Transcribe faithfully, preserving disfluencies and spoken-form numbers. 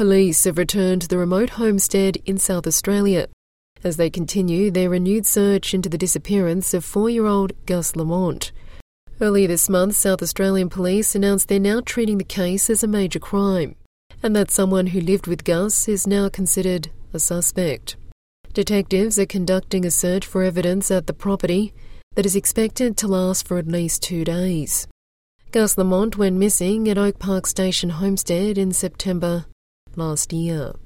Police have returned to the remote homestead in South Australia as they continue their renewed search into the disappearance of four-year-old Gus Lamont. Earlier this month, South Australian police announced they're now treating the case as a major crime, and that someone who lived with Gus is now considered a suspect. Detectives are conducting a search for evidence at the property that is expected to last for at least two days. Gus Lamont went missing at Oak Park Station Homestead in September last year.